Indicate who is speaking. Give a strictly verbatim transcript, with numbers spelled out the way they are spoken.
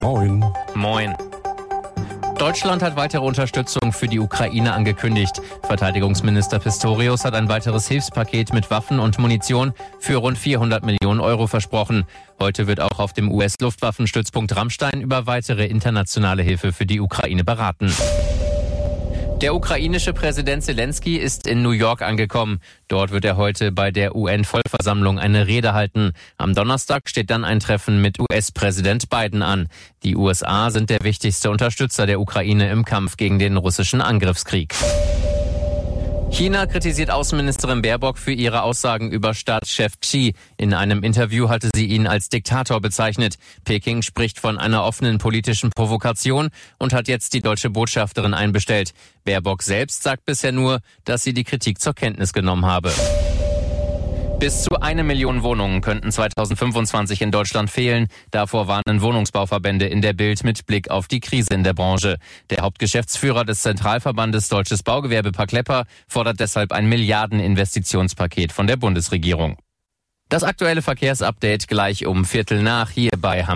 Speaker 1: Moin.
Speaker 2: Moin. Deutschland hat weitere Unterstützung für die Ukraine angekündigt. Verteidigungsminister Pistorius hat ein weiteres Hilfspaket mit Waffen und Munition für rund vierhundert Millionen Euro versprochen. Heute wird auch auf dem U S-Luftwaffenstützpunkt Ramstein über weitere internationale Hilfe für die Ukraine beraten. Der ukrainische Präsident Zelensky ist in New York angekommen. Dort wird er heute bei der U N-Vollversammlung eine Rede halten. Am Donnerstag steht dann ein Treffen mit U S-Präsident Biden an. Die U S A sind der wichtigste Unterstützer der Ukraine im Kampf gegen den russischen Angriffskrieg. China kritisiert Außenministerin Baerbock für ihre Aussagen über Staatschef Xi. In einem Interview hatte sie ihn als Diktator bezeichnet. Peking spricht von einer offenen politischen Provokation und hat jetzt die deutsche Botschafterin einbestellt. Baerbock selbst sagt bisher nur, dass sie die Kritik zur Kenntnis genommen habe. Bis zu eine Million Wohnungen könnten zweitausendfünfundzwanzig in Deutschland fehlen. Davor warnen Wohnungsbauverbände in der Bild mit Blick auf die Krise in der Branche. Der Hauptgeschäftsführer des Zentralverbandes Deutsches Baugewerbe, Pak Lepper, fordert deshalb ein Milliardeninvestitionspaket von der Bundesregierung. Das aktuelle Verkehrsupdate gleich um Viertel nach hier bei Hamburg.